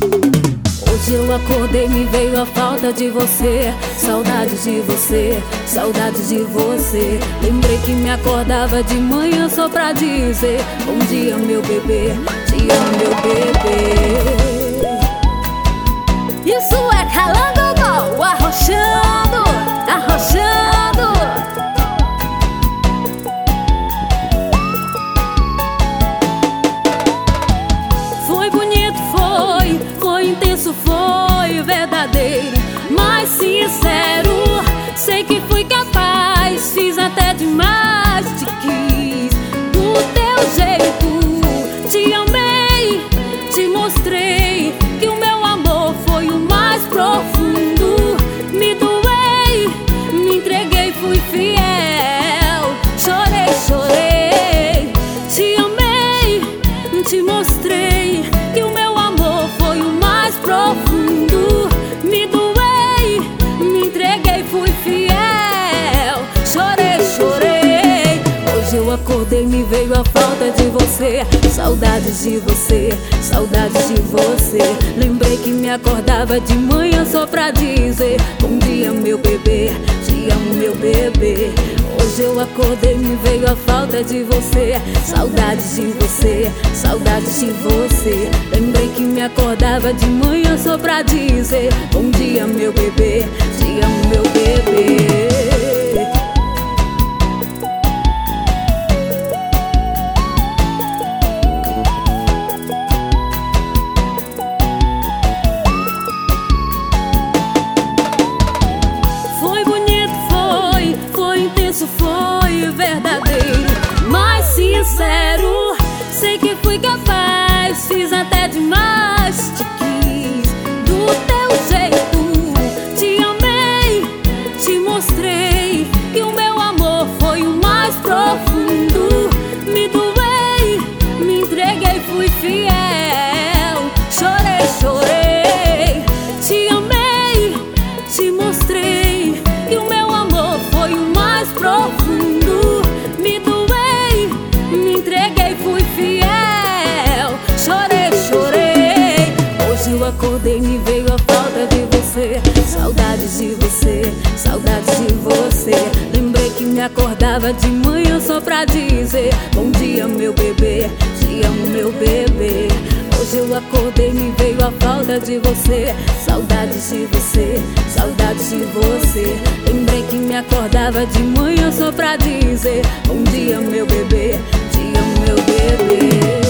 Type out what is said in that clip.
Hoje eu acordei, me veio a falta de você. Saudades de você, saudades de você. Lembrei que me acordava de manhã só pra dizer: bom dia, meu bebê, te amo, meu bebê. Isso é Calango, arrochando, arrochando. Foi bonito, foi intenso, foi verdadeiro, mas sincero. Sei que fui capaz, fiz até demais. Te quis do teu jeito, te amei, te mostrei que o meu amor foi o mais profundo. Me doei, me entreguei, fui fiel. Chorei, chorei, te amei, te mostrei que o meu amor foi o mais profundo. Me doei, me entreguei, fui fiel. Chorei, chorei. Hoje eu acordei, me veio a falta de você. Saudades de você, saudades de você. Lembrei que me acordava de manhã só pra dizer: bom dia, meu bebê, te amo, meu bebê. Hoje eu acordei, me veio a falta de você. Saudades de você, saudades de você. Lembrei que me acordava de manhã só pra dizer: bom dia, meu bebê, te amo, meu bebê. Foi verdadeiro, mas sincero. Sei que fui capaz, fiz até demais. Te quis do teu jeito, te amei, te mostrei que o meu amor foi o mais profundo. Me doei, me entreguei, fui fiel. Chorei, chorei, te amei, te mostrei que o meu amor foi o mais profundo. Me doei, me entreguei, fui fiel. Chorei, chorei. Hoje eu acordei, me veio a falta de você. Saudades de você, saudades de você. Lembrei que me acordava de manhã só pra dizer: bom dia, meu bebê, te amo, meu bebê. Hoje eu acordei, me veio a falta de você. Saudades de você, saudades de você. Lembrei que me acordava de manhã só pra dizer: bom dia, meu bebê, te amo, meu bebê.